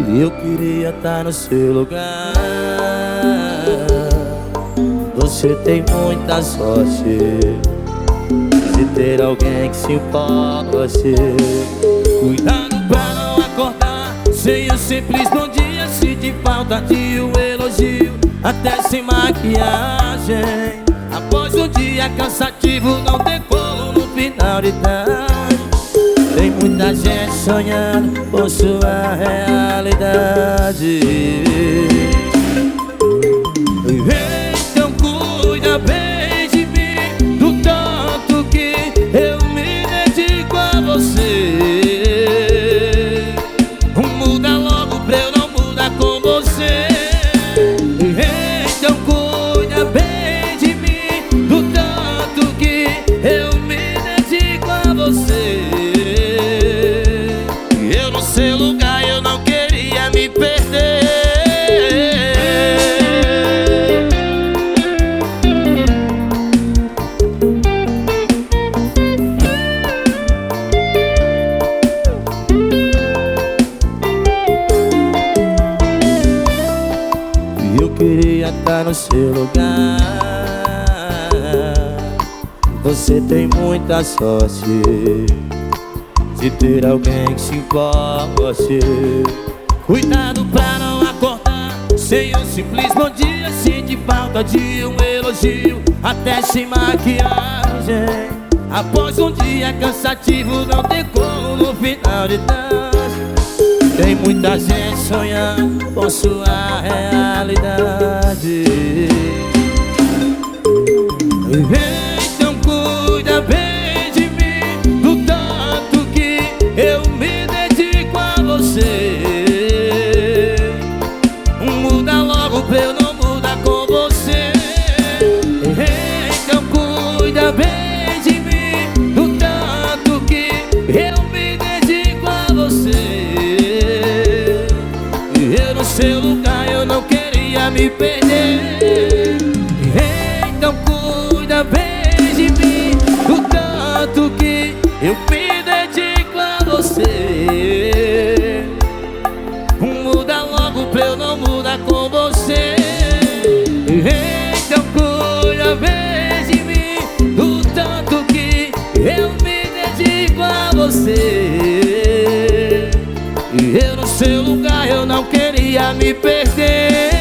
Eu queria estar no seu lugar. Você tem muita sorte de ter alguém que se importa com você. Cuidado pra não acordar sem o simples bom dia. Sente falta de um elogio, até sem maquiagem. Após um dia cansativo, não tem como no final de tarde. Tem muita gente sonhando com sua realidade. Então cuida bem de mim, do tanto que eu me dedico a você. Muda logo pra eu não mudar com você. Então cuida bem de mim, do tanto que eu me dedico a você. Eu no seu lugar eu não queria me perder. Eu queria estar no seu lugar. Você tem muita sorte de ter alguém que se importa com você. Cuidado pra não acordar sem um simples bom dia. Sente falta de um elogio, até sem maquiagem. Após um dia cansativo, não tem como no final de tarde. Tem muita gente sonhando com sua realidade. Então cuida bem de mim, do tanto que eu me dedico a você. Muda logo pra eu não mudar com você. Então cuida bem de mim, do tanto que eu me dedico a você. Eu no seu lugar eu não queria me perder. Então cuida bem de mim, do tanto que eu me dedico a você. Muda logo pra eu não mudar com você. Então cuida bem de mim, do tanto que eu me dedico a você. Eu no seu lugar eu não queria me perder.